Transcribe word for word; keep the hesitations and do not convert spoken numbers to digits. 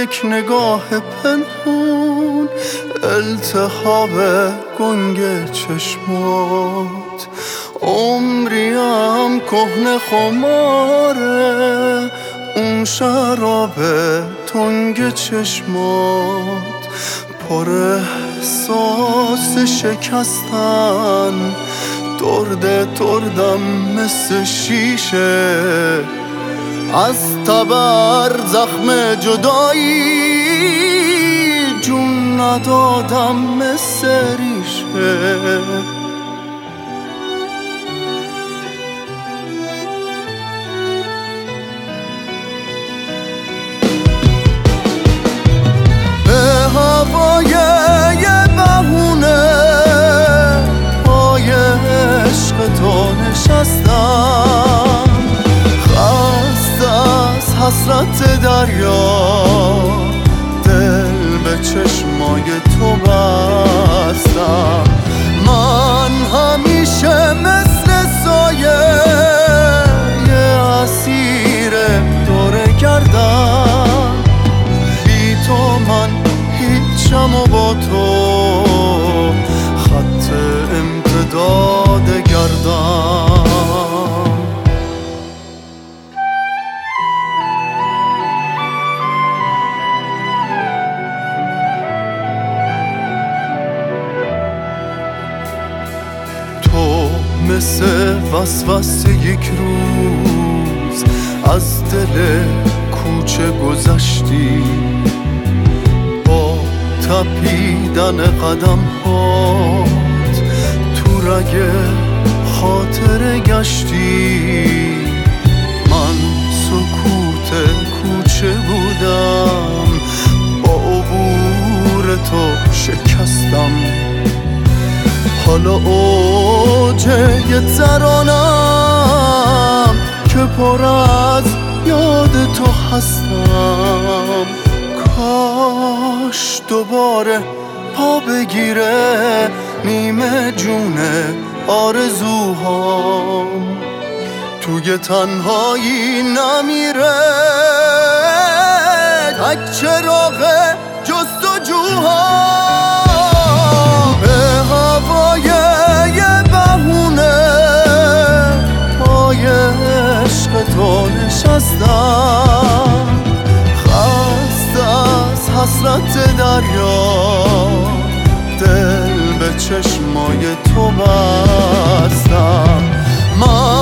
یک نگاه پنهون، التهاب گنگ چشمات. عمریم کهنه خماره، اون شراب تنگ چشمات. پر احساس شکستن، درد دردم مثل شیشه. از تبر زخم جدایی جون ندادم مثل ریشه. به هوای یه بهونه پای عشق تو نشستم. حسرت دریا دل به چشمای تو بستم. من همیشه مثل سایه یه اسیر دور گردم. بی تو من هیچم و با تو خط امتداد گردم. مثل وسوسه یک روز از دل کوچه گذشتی. با تپیدن قدم هات تو رگ خاطر گشتی. من سکوت کوچه بودم، با عبور تو شکستم. حالا اوج یه ترانم که پر از یاد تو هستم. کاش دوباره پا بگیره نیمه جون آرزوهام. توی تنهایی نمیره تک چراغ جستجوهام. تو نشستم خسته از حسرت دریا، دل به چشمای تو بستم. من